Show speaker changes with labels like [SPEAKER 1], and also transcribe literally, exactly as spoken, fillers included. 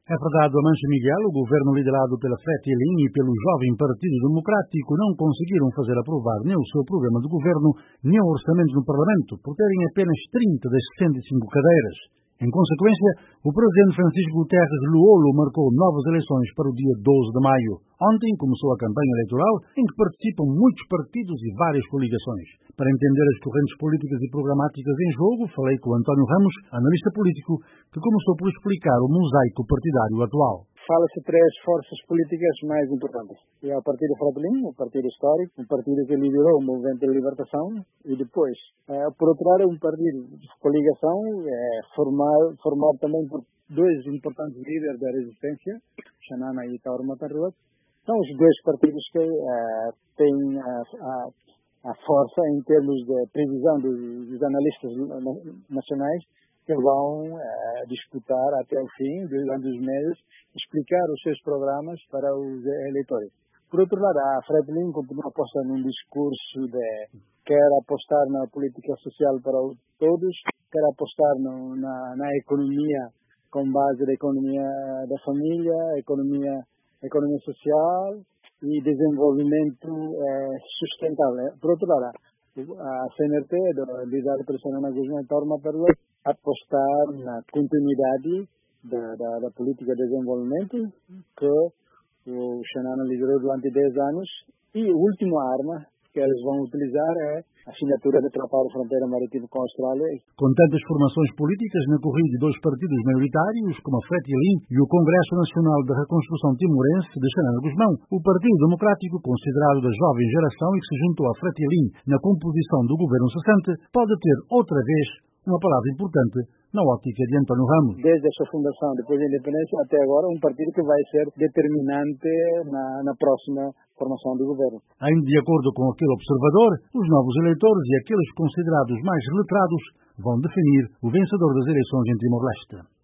[SPEAKER 1] É verdade, Amancio Miguel, o governo liderado pela Fretilin e pelo jovem Partido Democrático não conseguiram fazer aprovar nem o seu programa de governo, nem o orçamento no Parlamento, por terem apenas trinta das sessenta e cinco cadeiras. Em consequência, o presidente Francisco Guterres Luolo marcou novas eleições para o dia doze de maio. Ontem começou a campanha eleitoral, em que participam muitos partidos e várias coligações. Para entender as correntes políticas e programáticas em jogo, falei com António Ramos, analista político, que começou por explicar o mosaico partidário atual.
[SPEAKER 2] Fala-se três forças políticas mais importantes. É o Partido Fretilin, o Partido Histórico, um partido que liderou o Movimento de Libertação, e depois, é, por outro lado, um partido de coligação é, formado, formado também por dois importantes líderes da resistência, Xanana e Tauro Matarrua. São os dois partidos que é, têm a, a, a força em termos de previsão dos, dos analistas nacionais, que vão eh, disputar até o fim, durante os meses, explicar os seus programas para os eleitores. Por outro lado, a Fretilin continua apostando num discurso de quer apostar na política social para todos, quer apostar no, na, na economia com base na economia da família, economia, economia social e desenvolvimento eh, sustentável. Por outro lado, a C N R T, liderada pelo Xanana Guzmão e Tauro Matarrua, apostar na continuidade da, da, da política de desenvolvimento que o Xanana liderou durante dez anos, e a última arma que eles vão utilizar é a assinatura do Tratado de Fronteira Marítima com a Austrália.
[SPEAKER 1] Com tantas formações políticas na corrida de dois partidos maioritários, como a Fretilin e o Congresso Nacional da Reconstrução Timorense de Xanana Guzmão, o Partido Democrático, considerado da jovem geração e que se juntou à Fretilin na composição do governo cessante, pode ter outra vez uma palavra importante na ótica de António Ramos.
[SPEAKER 2] Desde a sua fundação, depois da independência até agora, um partido que vai ser determinante na, na próxima formação do governo.
[SPEAKER 1] Ainda de acordo com aquele observador, os novos eleitores e aqueles considerados mais letrados vão definir o vencedor das eleições em Timor-Leste.